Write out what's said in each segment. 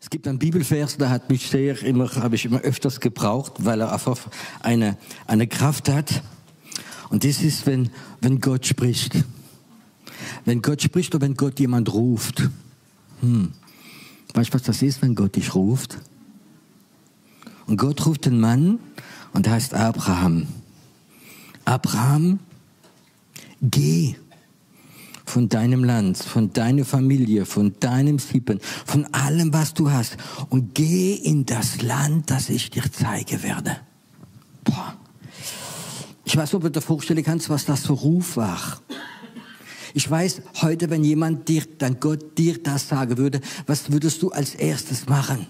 Es gibt einen Bibelvers, der hat mich habe ich immer öfters gebraucht, weil er einfach eine Kraft hat. Und das ist, wenn Gott spricht. Wenn Gott spricht oder wenn Gott jemand ruft. Weißt du, was das ist, wenn Gott dich ruft? Und Gott ruft den Mann und der heißt Abraham. Abraham, geh von deinem Land, von deiner Familie, von deinem Sippen, von allem, was du hast und geh in das Land, das ich dir zeigen werde. Boah. Ich weiß nicht, ob du dir vorstellen kannst, was das für Ruf war. Ich weiß, heute, wenn jemand dann Gott dir das sagen würde, was würdest du als erstes machen?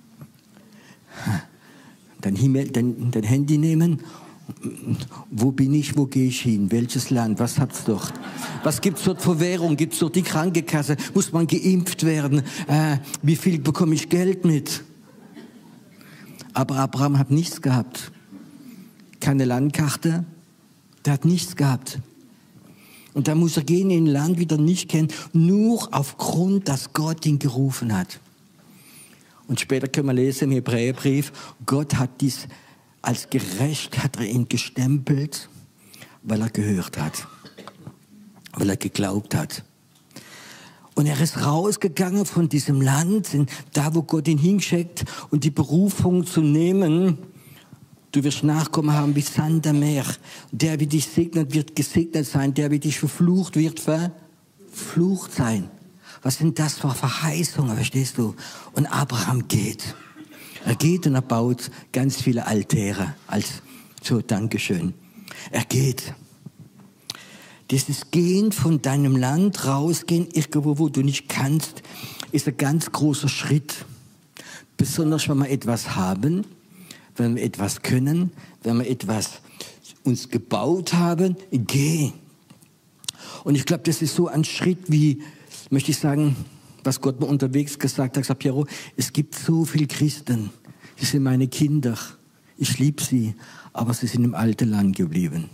Dein Handy nehmen. Wo bin ich, wo gehe ich hin? Welches Land? Was habt's dort? Was gibt's dort für Währung? Gibt's dort die Krankenkasse? Muss man geimpft werden? Wie viel bekomme ich Geld mit? Aber Abraham hat nichts gehabt. Keine Landkarte. Der hat nichts gehabt. Und da muss er gehen in ein Land, wie er nicht kennt, nur aufgrund, dass Gott ihn gerufen hat. Und später können wir lesen im Hebräerbrief, Gott hat dies als gerecht, hat er ihn gestempelt, weil er gehört hat, weil er geglaubt hat. Und er ist rausgegangen von diesem Land, da wo Gott ihn hinschickt, und die Berufung zu nehmen. Du wirst Nachkommen haben wie Sand am Meer. Der, wie dich segnet, wird gesegnet sein. Der, wie dich verflucht, wird verflucht sein. Was sind das für Verheißungen, verstehst du? Und Abraham geht. Er geht und er baut ganz viele Altäre als so Dankeschön. Er geht. Dieses Gehen von deinem Land, rausgehen, irgendwo, wo du nicht kannst, ist ein ganz großer Schritt. Besonders, wenn wir etwas haben, wenn wir etwas können, wenn wir etwas uns gebaut haben, geh. Und ich glaube, das ist so ein Schritt wie, möchte ich sagen, was Gott mir unterwegs gesagt hat, gesagt, Piero, es gibt so viele Christen, sie sind meine Kinder, ich liebe sie, aber sie sind im alten Land geblieben.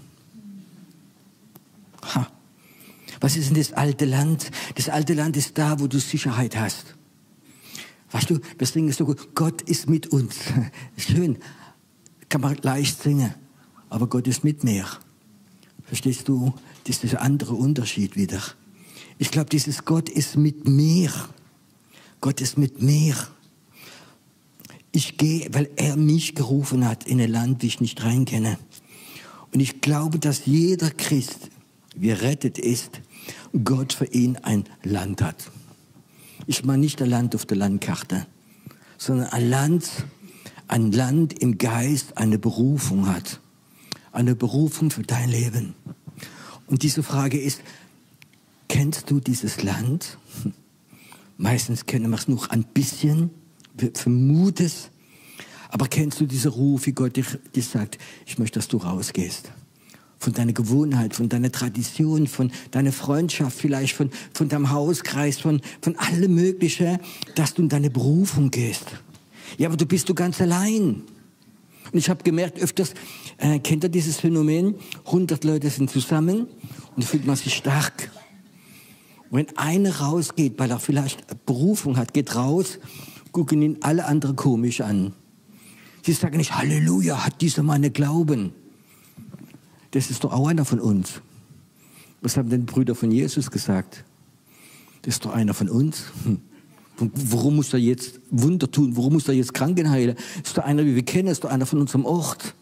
Was ist denn das alte Land? Das alte Land ist da, wo du Sicherheit hast. Weißt du, wir singen so gut, Gott ist mit uns. Schön, kann man leicht singen, aber Gott ist mit mir. Verstehst du? Das ist der andere Unterschied wieder. Ich glaube, dieses Gott ist mit mir. Gott ist mit mir. Ich gehe, weil er mich gerufen hat in ein Land, wie ich nicht rein kenne. Und ich glaube, dass jeder Christ, wie rettet ist, Gott für ihn ein Land hat. Ich meine nicht ein Land auf der Landkarte, sondern ein Land im Geist, eine Berufung hat. Eine Berufung für dein Leben. Und diese Frage ist, kennst du dieses Land? Meistens kennen wir es noch ein bisschen, wir vermuten es. Aber kennst du diesen Ruf, wie Gott dir sagt, ich möchte, dass du rausgehst? Von deiner Gewohnheit, von deiner Tradition, von deiner Freundschaft, vielleicht von deinem Hauskreis, von allem Möglichen, dass du in deine Berufung gehst. Ja, aber du bist ganz allein. Und ich habe gemerkt, öfters, kennt ihr dieses Phänomen? 100 Leute sind zusammen und fühlt man sich stark. Wenn einer rausgeht, weil er vielleicht eine Berufung hat, geht raus, gucken ihn alle anderen komisch an. Sie sagen nicht, Halleluja, hat dieser Mann Glauben. Das ist doch auch einer von uns. Was haben denn die Brüder von Jesus gesagt? Das ist doch einer von uns. Warum muss er jetzt Wunder tun? Warum muss er jetzt Kranken heilen? Das ist doch einer, wie wir kennen, das ist doch einer von unserem Ort.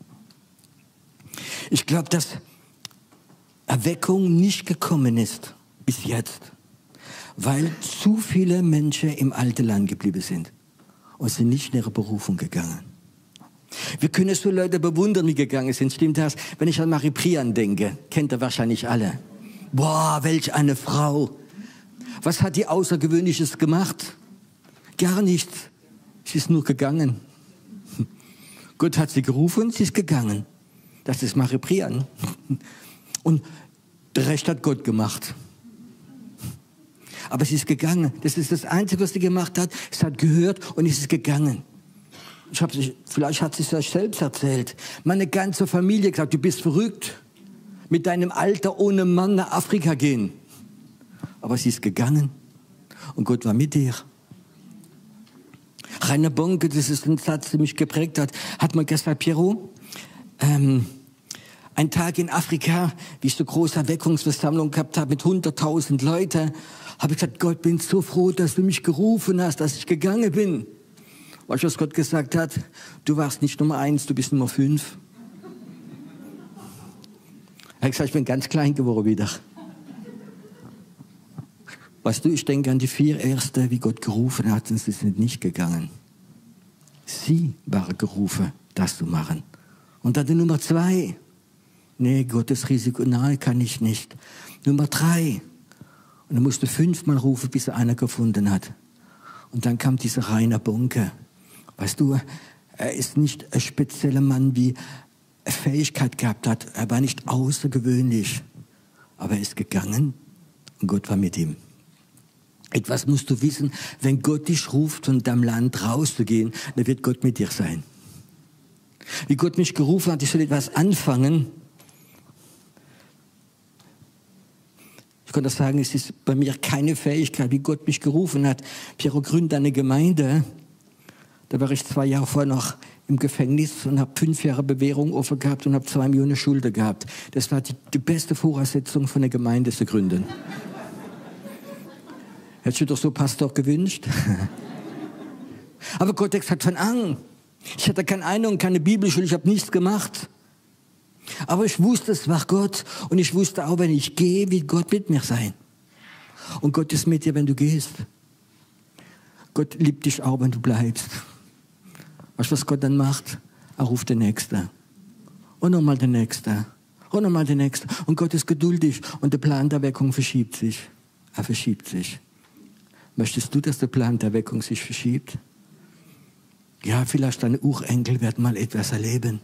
Ich glaube, dass Erweckung nicht gekommen ist bis jetzt, weil zu viele Menschen im alten Land geblieben sind und sind nicht in ihre Berufung gegangen. Wir können so Leute bewundern, die gegangen sind. Stimmt das? Wenn ich an Marie Prian denke, kennt ihr wahrscheinlich alle. Boah, welch eine Frau. Was hat die Außergewöhnliches gemacht? Gar nichts. Sie ist nur gegangen. Gott hat sie gerufen, sie ist gegangen. Das ist Marie Prian. Und der Rest hat Gott gemacht. Aber sie ist gegangen. Das ist das Einzige, was sie gemacht hat. Es hat gehört und es ist gegangen. Vielleicht hat sie es euch selbst erzählt. Meine ganze Familie gesagt, du bist verrückt. Mit deinem Alter ohne Mann nach Afrika gehen. Aber sie ist gegangen und Gott war mit ihr. Rainer Bonke, das ist ein Satz, der mich geprägt hat mal gesagt, Piero, ein Tag in Afrika, wie ich so große Erweckungsversammlung gehabt habe mit 100.000 Leuten, habe ich gesagt, Gott, bin so froh, dass du mich gerufen hast, dass ich gegangen bin. Weißt du, was Gott gesagt hat? Du warst nicht Nummer 1, du bist Nummer 5. Er hat gesagt, ich bin ganz klein geworden wieder. Weißt du, ich denke an die 4 Erste, wie Gott gerufen hat, und sie sind nicht gegangen. Sie waren gerufen, das zu machen. Und dann die Nummer 2. Nee, Gottes Risiko, nein, kann ich nicht. Nummer 3. Und er musste 5-mal rufen, bis er einer gefunden hat. Und dann kam dieser Rainer Bonke. Weißt du, er ist nicht ein spezieller Mann, wie er Fähigkeit gehabt hat. Er war nicht außergewöhnlich. Aber er ist gegangen und Gott war mit ihm. Etwas musst du wissen, wenn Gott dich ruft, von deinem Land rauszugehen, dann wird Gott mit dir sein. Wie Gott mich gerufen hat, ich soll etwas anfangen. Ich kann das sagen, es ist bei mir keine Fähigkeit, wie Gott mich gerufen hat. Piero, gründe eine Gemeinde. Da war ich 2 Jahre vorher noch im Gefängnis und habe 5 Jahre Bewährung offen gehabt und habe 2 Millionen Schulden gehabt. Das war die beste Voraussetzung von einer Gemeinde zu gründen. Hättest du doch so Pastor gewünscht? Aber Gott hat gesagt, fang an. Ich hatte keine Ahnung, keine Bibelschule, ich habe nichts gemacht. Aber ich wusste, es war Gott. Und ich wusste auch, wenn ich gehe, wird Gott mit mir sein. Und Gott ist mit dir, wenn du gehst. Gott liebt dich auch, wenn du bleibst. Weißt du, was Gott dann macht? Er ruft den Nächsten. Und nochmal den Nächsten. Und nochmal den Nächsten. Und Gott ist geduldig. Und der Plan der Erweckung verschiebt sich. Er verschiebt sich. Möchtest du, dass der Plan der Erweckung sich verschiebt? Ja, vielleicht deine Urenkel werden mal etwas erleben.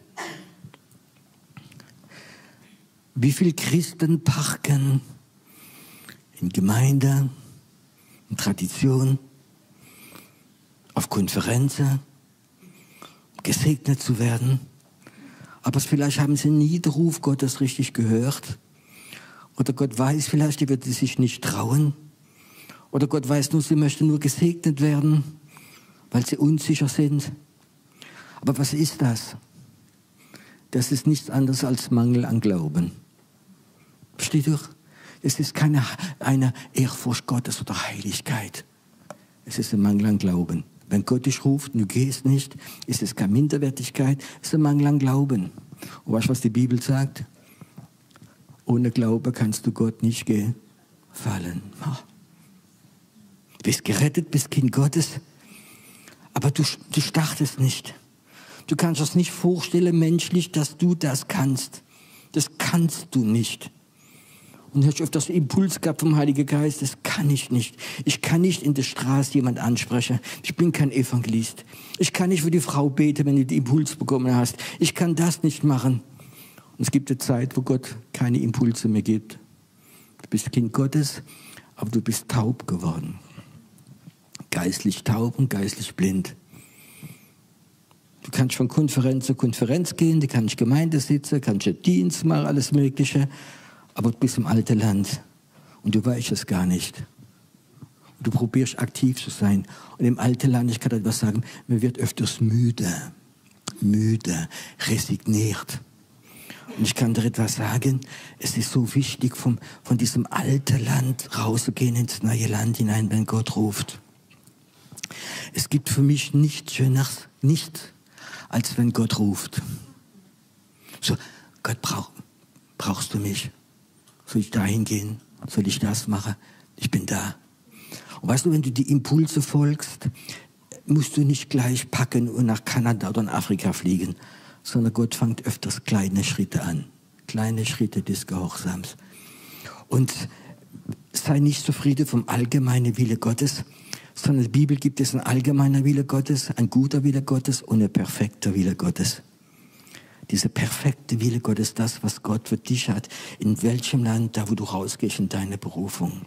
Wie viele Christen parken in Gemeinde, in Tradition, auf Konferenzen, um gesegnet zu werden. Aber vielleicht haben sie nie den Ruf Gottes richtig gehört. Oder Gott weiß vielleicht, die wird sich nicht trauen. Oder Gott weiß nur, sie möchten nur gesegnet werden, weil sie unsicher sind. Aber was ist das? Das ist nichts anderes als Mangel an Glauben. Versteht ihr? Es ist keine eine Ehrfurcht Gottes oder Heiligkeit. Es ist ein Mangel an Glauben. Wenn Gott dich ruft und du gehst nicht, ist es keine Minderwertigkeit, es ist ein Mangel an Glauben. Und weißt du, was die Bibel sagt? Ohne Glaube kannst du Gott nicht gefallen. Du bist gerettet, bist Kind Gottes, aber du startest nicht. Du kannst das nicht vorstellen menschlich, dass du das kannst. Das kannst du nicht. Und ich habe öfters einen Impuls gehabt vom Heiligen Geist, das kann ich nicht. Ich kann nicht in der Straße jemand ansprechen. Ich bin kein Evangelist. Ich kann nicht für die Frau beten, wenn du den Impuls bekommen hast. Ich kann das nicht machen. Und es gibt eine Zeit, wo Gott keine Impulse mehr gibt. Du bist Kind Gottes, aber du bist taub geworden. Geistlich taub und geistlich blind. Du kannst von Konferenz zu Konferenz gehen, du kannst Gemeinde sitzen, kannst Dienst machen, alles Mögliche. Aber du bist im alten Land und du weißt es gar nicht. Und du probierst aktiv zu sein. Und im alten Land, ich kann etwas sagen, man wird öfters müde, resigniert. Und ich kann dir etwas sagen, es ist so wichtig, von diesem alten Land rauszugehen ins neue Land hinein, wenn Gott ruft. Es gibt für mich nichts Schöneres, als wenn Gott ruft. So, Gott, brauchst du mich? Soll ich dahin gehen? Soll ich das machen? Ich bin da. Und weißt du, wenn du die Impulse folgst, musst du nicht gleich packen und nach Kanada oder in Afrika fliegen, sondern Gott fängt öfters kleine Schritte an. Kleine Schritte des Gehorsams. Und sei nicht zufrieden vom allgemeinen Wille Gottes, sondern in der Bibel gibt es einen allgemeinen Wille Gottes, ein guter Wille Gottes und ein perfekter Wille Gottes. Dieser perfekte Wille Gottes, das, was Gott für dich hat, in welchem Land, da wo du rausgehst in deine Berufung.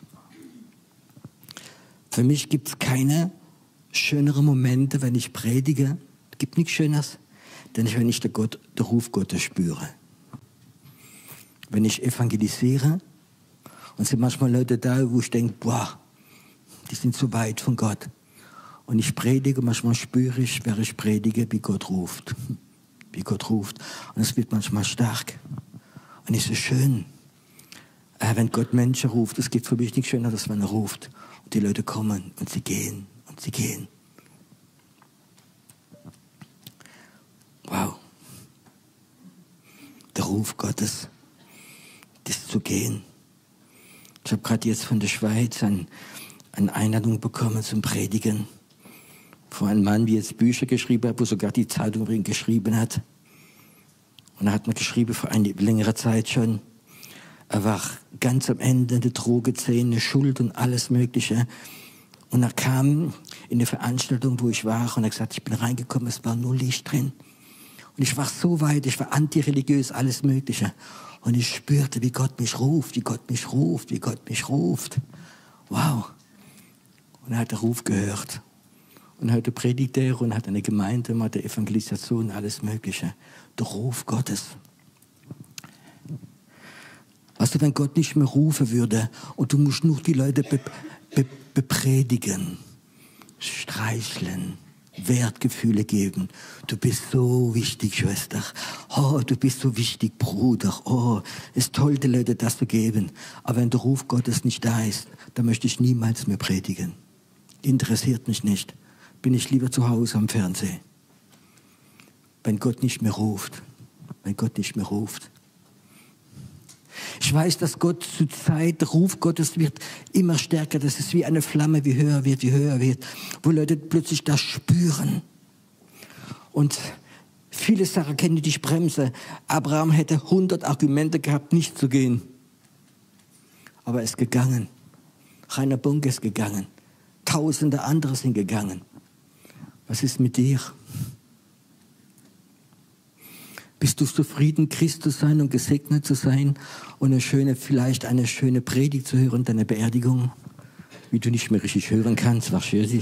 Für mich gibt es keine schöneren Momente, wenn ich predige. Es gibt nichts Schöneres, denn wenn ich den Ruf Gottes spüre. Wenn ich evangelisiere, und es sind manchmal Leute da, wo ich denke, boah, die sind so weit von Gott. Und ich predige, manchmal spüre ich, während ich predige, wie Gott ruft. Wie Gott ruft. Und es wird manchmal stark. Und es ist schön, wenn Gott Menschen ruft. Es gibt für mich nichts schöner, als wenn er ruft. Und die Leute kommen und sie gehen und sie gehen. Wow. Der Ruf Gottes, das zu gehen. Ich habe gerade jetzt von der Schweiz eine Einladung bekommen zum Predigen. Von einem Mann, der jetzt Bücher geschrieben hat, wo sogar die Zeitung geschrieben hat. Und er hat mir geschrieben vor einer längeren Zeit schon. Er war ganz am Ende, eine Drogezähne, Schuld und alles Mögliche. Und er kam in eine Veranstaltung, wo ich war, und er hat gesagt, ich bin reingekommen, es war nur Licht drin. Und ich war so weit, ich war antireligiös, alles Mögliche. Und ich spürte, wie Gott mich ruft, wie Gott mich ruft, wie Gott mich ruft. Wow. Und er hat den Ruf gehört. Und heute predigt er und hat eine Gemeinde, macht eine Evangelisation, alles Mögliche. Der Ruf Gottes. Weißt du, wenn Gott nicht mehr rufen würde und du musst nur die Leute bepredigen, streicheln, Wertgefühle geben. Du bist so wichtig, Schwester. Oh, du bist so wichtig, Bruder. Oh, es ist toll, die Leute das zu geben. Aber wenn der Ruf Gottes nicht da ist, dann möchte ich niemals mehr predigen. Interessiert mich nicht. Bin ich lieber zu Hause am Fernsehen. Wenn Gott nicht mehr ruft. Wenn Gott nicht mehr ruft. Ich weiß, dass Gott zur Zeit, der Ruf Gottes wird immer stärker. Das ist wie eine Flamme, wie höher wird. Wo Leute plötzlich das spüren. Und viele Sachen kennen die Bremse. Abraham hätte 100 Argumente gehabt, nicht zu gehen. Aber er ist gegangen. Rainer Bunke ist gegangen. Tausende andere sind gegangen. Was ist mit dir? Bist du zufrieden, Christ zu sein und gesegnet zu sein und vielleicht eine schöne Predigt zu hören, deine Beerdigung, wie du nicht mehr richtig hören kannst, wahrscheinlich?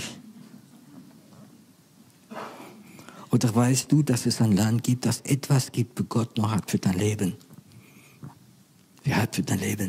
Oder weißt du, dass es ein Land gibt, das etwas gibt, was Gott noch hat für dein Leben? Wer hat für dein Leben?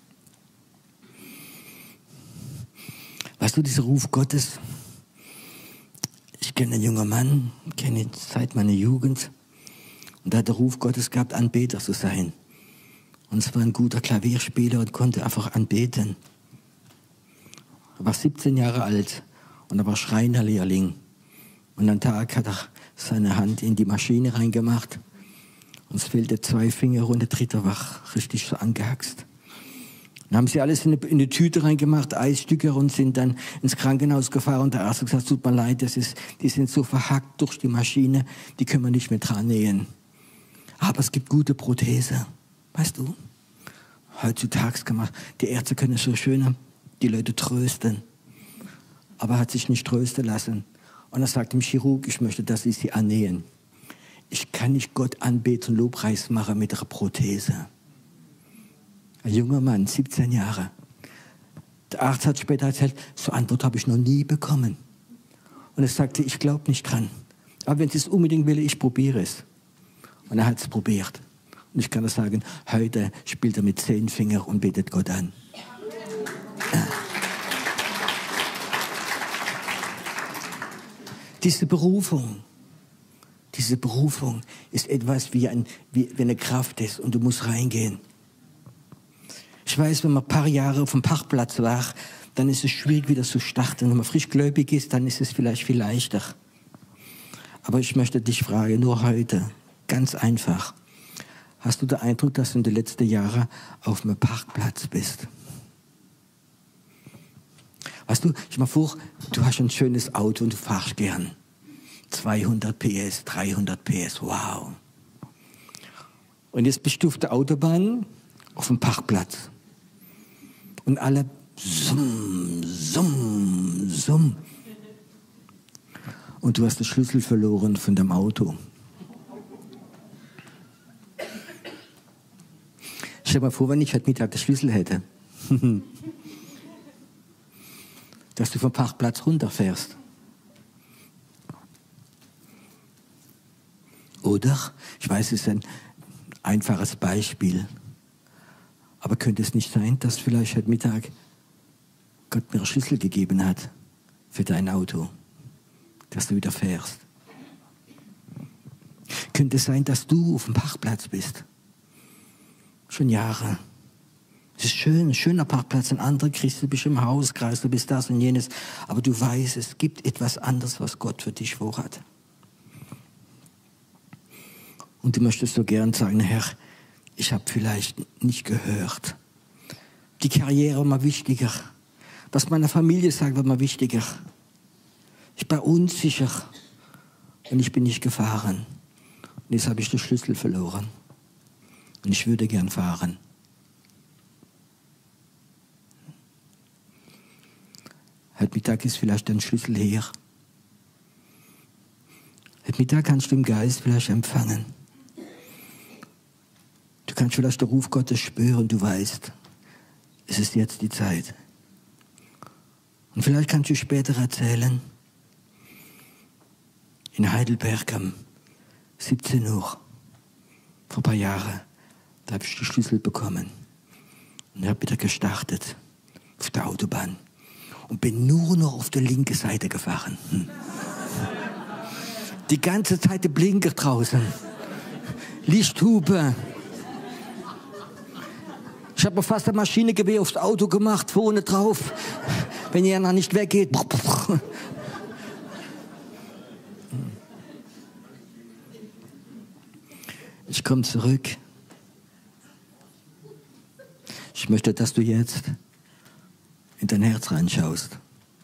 Weißt du, dieser Ruf Gottes? Ich kenne einen jungen Mann, kenne ihn seit meiner Jugend. Und er hat den Ruf Gottes gehabt, Anbeter zu sein. Und es war ein guter Klavierspieler und konnte einfach anbeten. Er war 17 Jahre alt und er war Schreinerlehrling. Und am Tag hat er seine Hand in die Maschine reingemacht. Und es fehlte 2 Finger und der dritte war richtig so angehaxt. Dann haben sie alles in eine Tüte reingemacht, Eisstücke, und sind dann ins Krankenhaus gefahren. Und der Arzt hat gesagt, tut mir leid, die sind so verhackt durch die Maschine, die können wir nicht mehr dran nähen. Aber es gibt gute Prothese. Weißt du? Heutzutage gemacht. Die Ärzte können so schön die Leute trösten. Aber er hat sich nicht trösten lassen. Und er sagt dem Chirurg, ich möchte, dass sie annähen. Ich kann nicht Gott anbeten und Lobpreis machen mit einer Prothese. Ein junger Mann, 17 Jahre. Der Arzt hat später erzählt, so eine Antwort habe ich noch nie bekommen. Und er sagte, ich glaube nicht dran. Aber wenn Sie es unbedingt will, ich probiere es. Und er hat es probiert. Und ich kann das sagen, heute spielt er mit 10 Fingern und betet Gott an. Ja. Diese Berufung ist etwas wie eine Kraft ist und du musst reingehen. Ich weiß, wenn man ein paar Jahre auf dem Parkplatz war, dann ist es schwierig, wieder zu starten. Wenn man frischgläubig ist, dann ist es vielleicht viel leichter. Aber ich möchte dich fragen, nur heute, ganz einfach. Hast du den Eindruck, dass du in den letzten Jahren auf einem Parkplatz bist? Weißt du, ich mal vor, du hast ein schönes Auto und du fahrst gern. 200 PS, 300 PS, wow. Und jetzt bist du auf der Autobahn, auf dem Parkplatz. Und alle summ, summ, summ. Und du hast den Schlüssel verloren von dem Auto. Stell dir mal vor, wenn ich heute Mittag den Schlüssel hätte. Dass du vom Parkplatz runterfährst. Oder, ich weiß, es ist ein einfaches Beispiel, aber könnte es nicht sein, dass vielleicht heute Mittag Gott mir einen Schlüssel gegeben hat für dein Auto? dass du wieder fährst. Könnte es sein, dass du auf dem Parkplatz bist? Schon Jahre. Es ist schön, ein schöner Parkplatz. Ein anderer Christ, du bist im Hauskreis, du bist das und jenes. Aber du weißt, es gibt etwas anderes, was Gott für dich vorhat. Und du möchtest so gern sagen, Herr, ich habe vielleicht nicht gehört. Die Karriere war mal wichtiger. Was meine Familie sagt, war mal wichtiger. Ich war unsicher und ich bin nicht gefahren. Und jetzt habe ich den Schlüssel verloren. Und ich würde gern fahren. Heute Mittag ist vielleicht dein Schlüssel her. Heute Mittag kannst du im Geist vielleicht empfangen. Du kannst vielleicht den Ruf Gottes spüren, du weißt, es ist jetzt die Zeit. Und vielleicht kannst du später erzählen, in Heidelberg am 17 Uhr, vor ein paar Jahren, da habe ich die Schlüssel bekommen. Und ich habe wieder gestartet auf der Autobahn und bin nur noch auf der linken Seite gefahren. Die ganze Zeit der Blinker draußen, Lichthupe. Ich habe mir fast ein Maschinengewehr aufs Auto gemacht, vorne drauf, wenn ihr nicht weggeht. Ich komme zurück. Ich möchte, dass du jetzt in dein Herz reinschaust.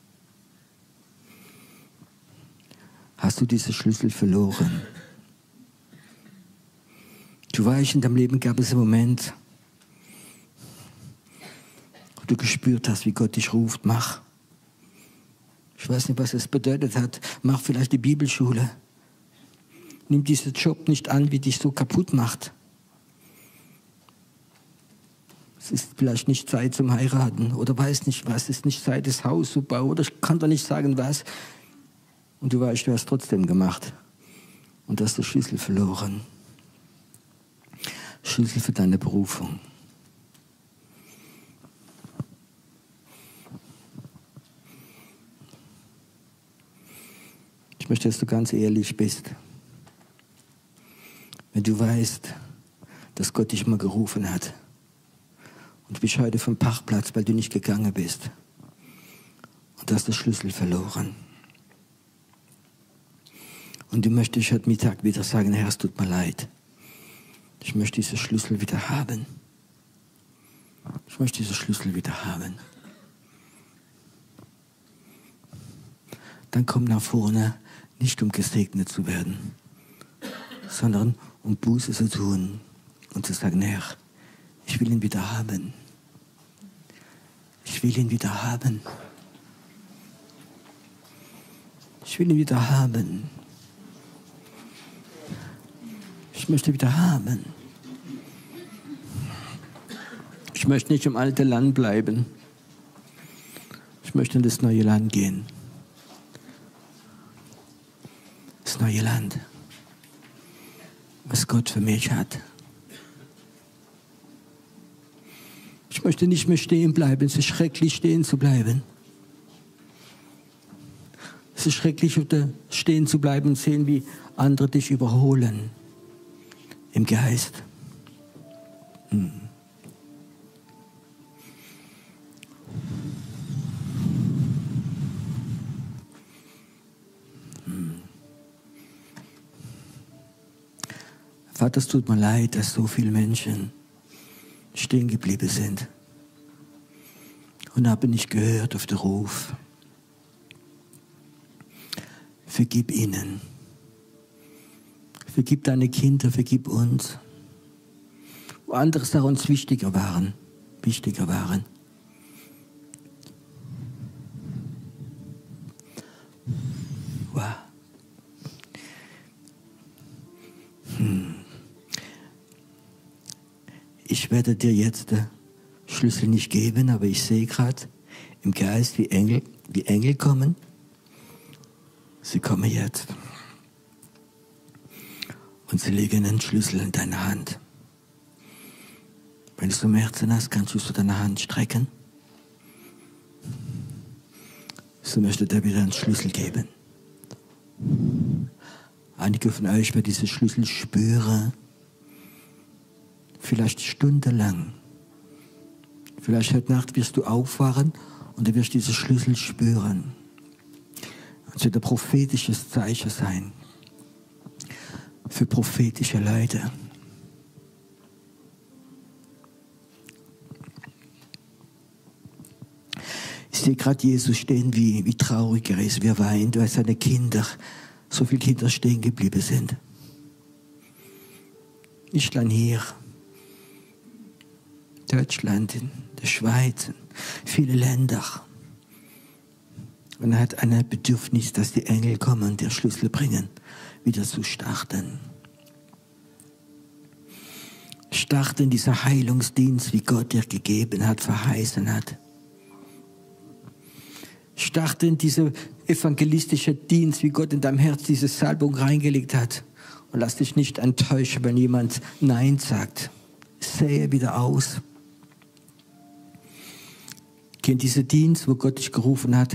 Hast du diese Schlüssel verloren? Du weißt, in deinem Leben gab es einen Moment, wo du gespürt hast, wie Gott dich ruft, mach. Ich weiß nicht, was es bedeutet hat. Mach vielleicht die Bibelschule. Nimm diesen Job nicht an, wie dich so kaputt macht. Es ist vielleicht nicht Zeit zum Heiraten oder weiß nicht was. Es ist nicht Zeit, das Haus zu bauen oder ich kann doch nicht sagen was. Und du weißt, du hast trotzdem gemacht. Und du hast den Schlüssel verloren. Schlüssel für deine Berufung. Ich möchte, dass du ganz ehrlich bist. Wenn du weißt, dass Gott dich mal gerufen hat und du bist heute vom Parkplatz, weil du nicht gegangen bist und du hast den Schlüssel verloren. Und du möchtest heute Mittag wieder sagen, Herr, es tut mir leid. Ich möchte diesen Schlüssel wieder haben. Ich möchte diesen Schlüssel wieder haben. Dann komm nach vorne, nicht um gesegnet zu werden, sondern um Buße zu tun und zu sagen, Herr, ich will ihn wieder haben. Ich will ihn wieder haben. Ich will ihn wieder haben. Ich möchte wieder haben. Ich möchte nicht im alten Land bleiben. Ich möchte in das neue Land gehen. Das neue Land, was Gott für mich hat. Ich möchte nicht mehr stehen bleiben. Es ist schrecklich, stehen zu bleiben. Es ist schrecklich, stehen zu bleiben und sehen, wie andere dich überholen. Im Geist. Vater, es tut mir leid, dass so viele Menschen stehen geblieben sind und haben nicht gehört auf den Ruf. Vergib ihnen. Vergib deine Kinder, vergib uns. Wo andere Sachen uns wichtiger waren. Wow. Ich werde dir jetzt den Schlüssel nicht geben, aber ich sehe gerade im Geist, wie Engel kommen. Sie kommen jetzt. Und sie legen den Schlüssel in deine Hand. Wenn du es im Herzen hast, kannst du es zu deiner Hand strecken. So möchte der wieder einen Schlüssel geben. Einige von euch werden diese Schlüssel spüren. Vielleicht stundenlang. Vielleicht heute Nacht wirst du aufwachen und du wirst diese Schlüssel spüren. Es wird ein prophetisches Zeichen sein. Für prophetische Leute. Ich sehe gerade Jesus stehen, wie traurig er ist, wie er weint, weil seine Kinder, so viele Kinder stehen geblieben sind. Nicht allein hier, Deutschland, in der Schweiz, viele Länder. Und er hat ein Bedürfnis, dass die Engel kommen und den Schlüssel bringen, wieder zu starten. Starten dieser Heilungsdienst, wie Gott dir gegeben hat, verheißen hat. Starten dieser evangelistische Dienst, wie Gott in deinem Herz diese Salbung reingelegt hat. Und lass dich nicht enttäuschen, wenn jemand Nein sagt. Sähe wieder aus. Geh in diesen Dienst, wo Gott dich gerufen hat,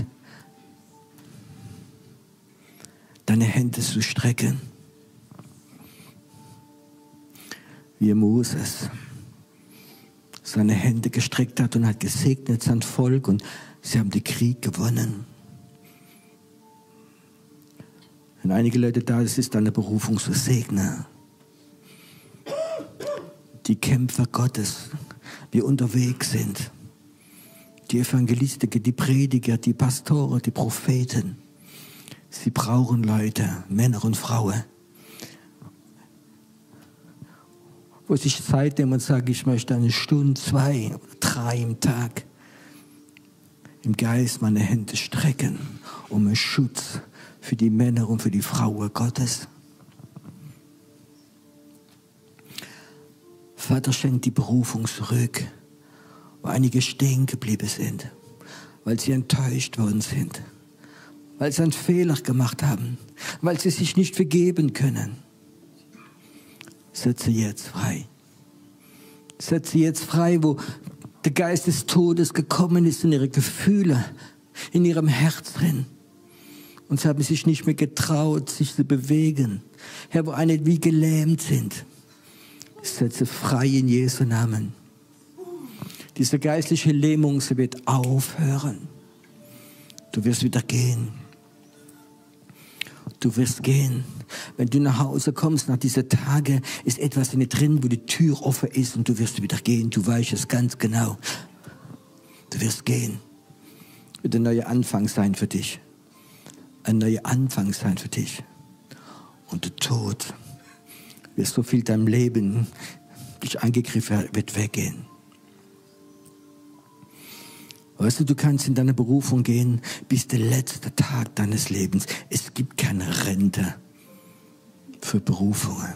deine Hände zu strecken. Wie Moses seine Hände gestreckt hat und hat gesegnet sein Volk und sie haben den Krieg gewonnen. Wenn einige Leute da sind, ist deine Berufung zu segnen. Die Kämpfer Gottes, die unterwegs sind. Die Evangelistiker, die Prediger, die Pastoren, die Propheten. Sie brauchen Leute, Männer und Frauen, wo sich Zeit nehmen und sagen, ich möchte eine Stunde, 2 oder 3 im Tag im Geist meine Hände strecken, um einen Schutz für die Männer und für die Frauen Gottes. Vater, schenkt die Berufung zurück, wo einige stehen geblieben sind, weil sie enttäuscht worden sind, weil sie einen Fehler gemacht haben, weil sie sich nicht vergeben können. Setze jetzt frei. Setze jetzt frei, wo der Geist des Todes gekommen ist in ihre Gefühle, in ihrem Herz drin. Und sie haben sich nicht mehr getraut, sich zu bewegen. Herr, wo einige wie gelähmt sind. Setze frei in Jesu Namen. Diese geistliche Lähmung, sie wird aufhören. Du wirst wieder gehen. Du wirst gehen. Wenn du nach Hause kommst, nach diesen Tagen, ist etwas in dir drin, wo die Tür offen ist und du wirst wieder gehen. Du weißt es ganz genau. Du wirst gehen. Wird ein neuer Anfang sein für dich. Ein neuer Anfang sein für dich. Und der Tod wird so viel deinem Leben dich angegriffen wird weggehen. Weißt du, du kannst in deine Berufung gehen bis der letzte Tag deines Lebens. Es gibt keine Rente für Berufungen.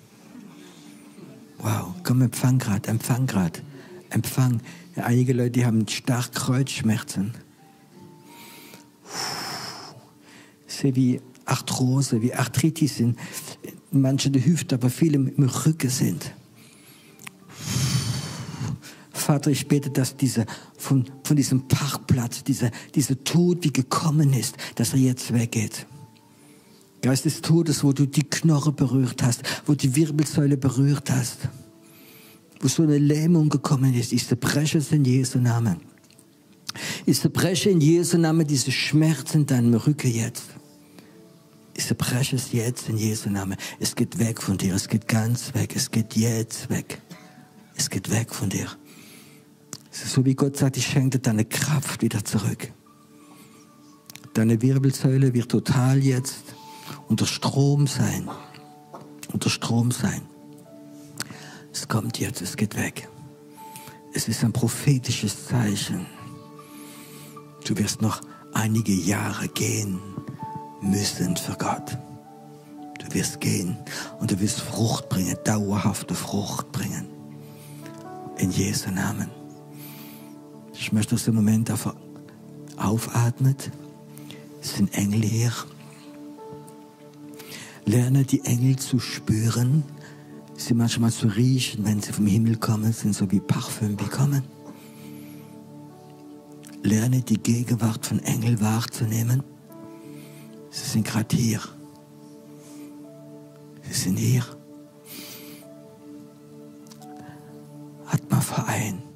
Wow, komm, empfang grad. Empfang. Ja, einige Leute, die haben stark Kreuzschmerzen. Ich sehe wie Arthrose, wie Arthritis in manchen der Hüfte, aber viele im Rücken sind. Vater, ich bete, dass von diesem Parkplatz, dieser Tod, wie gekommen ist, dass er jetzt weggeht. Geist des Todes, wo du die Knochen berührt hast, wo die Wirbelsäule berührt hast, wo so eine Lähmung gekommen ist, ich zerbreche es in Jesu Namen. Ich zerbreche in Jesu Namen diese Schmerzen in deinem Rücken jetzt. Ich zerbreche es jetzt in Jesu Namen. Es geht weg von dir, es geht ganz weg, es geht jetzt weg. Es geht weg von dir. Es ist so, wie Gott sagt, ich schenke dir deine Kraft wieder zurück. Deine Wirbelsäule wird total jetzt unter Strom sein. Unter Strom sein. Es kommt jetzt, es geht weg. Es ist ein prophetisches Zeichen. Du wirst noch einige Jahre gehen müssen für Gott. Du wirst gehen und du wirst Frucht bringen, dauerhafte Frucht bringen. In Jesu Namen. Ich möchte, dass du im Moment einfach aufatmet. Es sind Engel hier. Lerne die Engel zu spüren. Sie manchmal zu riechen, wenn sie vom Himmel kommen, sind so wie Parfüm bekommen. Lerne die Gegenwart von Engeln wahrzunehmen. Sie sind gerade hier. Wir sind hier. Atma Verein.